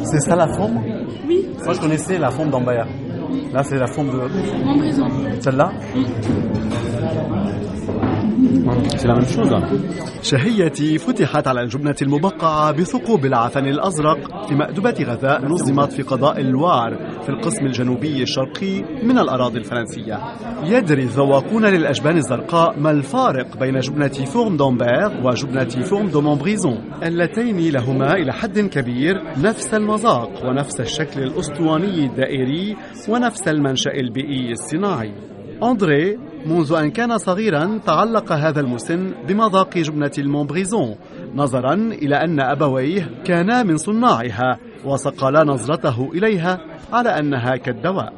C'est ça la forme? Oui. Moi je connaissais la forme d'Ambert. Là c'est la forme de Montbrison. Celle-là? C'est la même chose. شهيتي فتحت على الجبنة المبقعة بثقوب العفن الأزرق في مأدبة غذاء نظمت في قضاء اللوار في القسم الجنوبي الشرقي من الأراضي الفرنسية. يدري الذواقون للأجبان الزرقاء ما الفارق بين جبنة فورم دامبير وجبنة فورم دو مونبريزون اللتين لهما إلى حد كبير نفس المذاق ونفس الشكل الأسطواني الدائري ونفس المنشأ البيئي الصناعي. أندري منذ أن كان صغيرا تعلق هذا المسن بمذاق جبنة المونبريزون نظرا إلى أن أبويه كانا من صناعها وصقلا نظرته إليها على أنها كالدواء.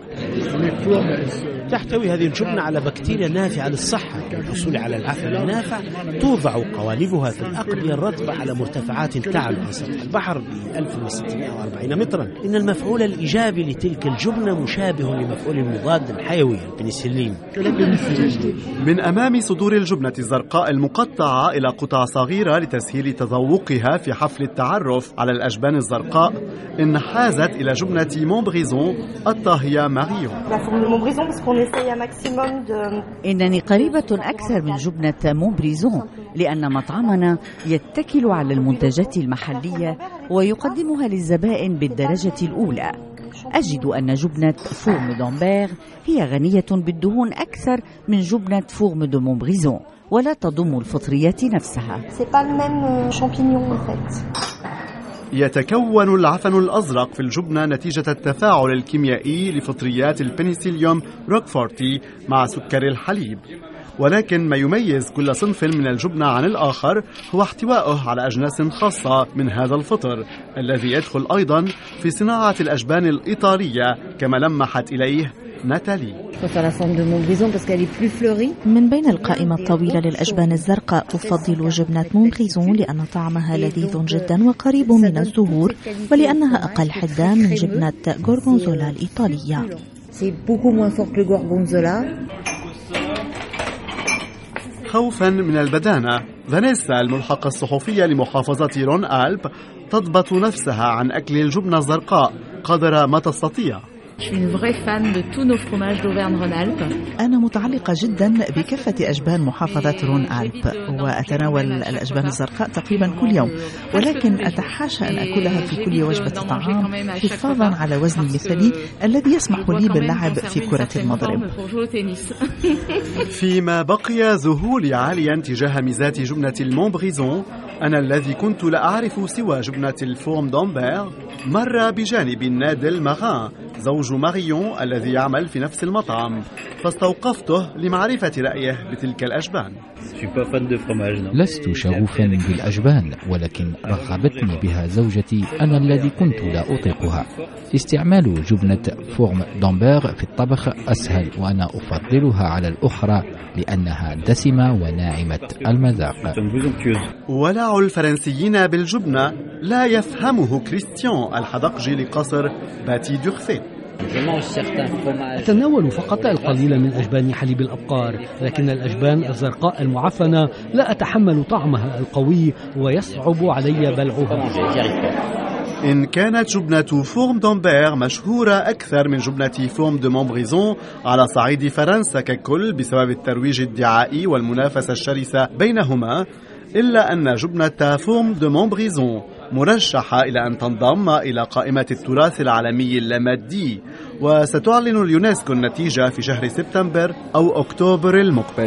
تحتوي هذه الجبنة على بكتيريا نافعة للصحة. للحصول على العفن النافع توضع قوالبها في الأقبية الرطبة على مرتفعات تعلو عن سطح البحر ب 1640 مترا. إن المفعول الإيجابي لتلك الجبنة مشابه لمفعول المضاد الحيوي البنسلين. من أمام صدور الجبنة الزرقاء المقطعة إلى قطع صغيرة لتسهيل تذوقها في حفل التعرف على الأجبان الزرقاء انحازت إلى جبنة مونبريزون الطاهية ماريون. إنني قريبة أكثر من جبنة مونبريزون لأن مطعمنا يتكل على المنتجات المحلية ويقدمها للزبائن بالدرجة الأولى. أجد أن جبنة فورم دامبير هي غنية بالدهون أكثر من جبنة فورم دو مونبريزون ولا تضم الفطريات نفسها. يتكون العفن الأزرق في الجبنة نتيجة التفاعل الكيميائي لفطريات البنسيليوم روكفورتي مع سكر الحليب، ولكن ما يميز كل صنف من الجبنة عن الآخر هو احتوائه على أجناس خاصة من هذا الفطر الذي يدخل أيضا في صناعة الأجبان الإيطالية كما لمحت إليه ناتالي. من بين القائمة الطويلة للأجبان الزرقاء أفضل جبنة مونبريزون لأن طعمها لذيذ جدا وقريب من الزهور ولأنها أقل حدة من جبنة غورغونزولا الإيطالية. خوفا من البدانة، فانيسا الملحقة الصحفية لمحافظة رون ألب تضبط نفسها عن أكل الجبنة الزرقاء قدر ما تستطيع. أنا متعلقة جدا بكافة أجبان محافظة رون ألب وأتناول الأجبان الزرقاء تقريبا كل يوم، ولكن أتحاشى أن أكلها في كل وجبة طعام حفاظا على وزني المثالي الذي يسمح لي باللعب في كرة المضرب. فيما بقي ذهولي عاليا تجاه ميزات جبنة المونبريزون، أنا الذي كنت لا أعرف سوى جبنة الفورم دامبير مر بجانب نادل ماغان زوج ماريون الذي يعمل في نفس المطعم، فاستوقفته لمعرفة رأيه بتلك الأجبان. لست شغوفا بالأجبان، ولكن رغبتني بها زوجتي أنا الذي كنت لا أطيقها. استعمال جبنة فورم دامبير في الطبخ أسهل وأنا أفضلها على الأخرى لأنها دسمة وناعمة المذاق. ولع الفرنسيين بالجبنة لا يفهمه كريستيان الحدقجي لقصر باتي دورفي. أتناول فقط القليل من أجبان حليب الأبقار، لكن الأجبان الزرقاء المعفنة لا أتحمل طعمها القوي ويصعب علي بلعها. إن كانت جبنة فورم دامبير مشهورة أكثر من جبنة فورم دو مونبريزون على صعيد فرنسا ككل بسبب الترويج الدعائي والمنافسة الشرسة بينهما، إلا أن جبنة فورم دو مونبريزون مرشحة إلى أن تنضم إلى قائمة التراث العالمي اللامادي، وستعلن اليونسكو النتيجة في شهر سبتمبر أو أكتوبر المقبل.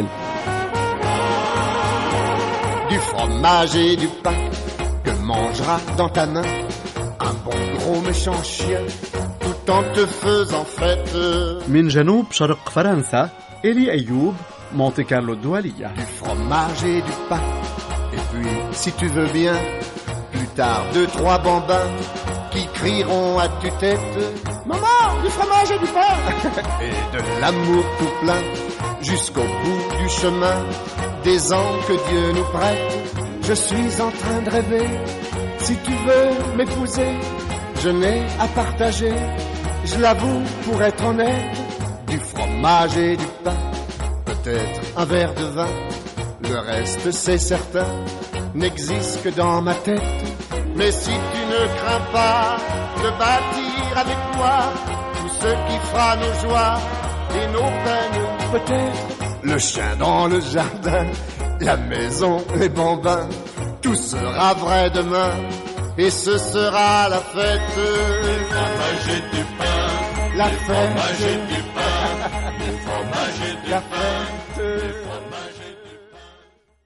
Du fromage et du pain que mangeras dans ta main un bon gros méchant chien tout en te faisant fête. من جنوب شرق فرنسا، إلي أيوب، مونتي كارلو الدولية. Du fromage et du pain et puis si tu veux bien plus tard 2-3 bambins qui crieront à tue-tête maman, du fromage et du pain et de l'amour tout plein jusqu'au bout du chemin des ans que Dieu nous prête. Je suis en train de rêver, si tu veux m'épouser, je n'ai à partager, je l'avoue pour être honnête, du fromage et du pain, peut-être un verre de vin, le reste c'est certain, n'existe que dans ma tête. Mais si tu ne crains pas de bâtir avec moi tout ce qui fera nos joies et nos peines. Peut-être le chien dans le jardin, la maison, les bambins, tout sera vrai demain et ce sera la fête. Le fromage et du pain, la fête. Le fromage et du pain, le fromage et du la pain, fête. le fromage et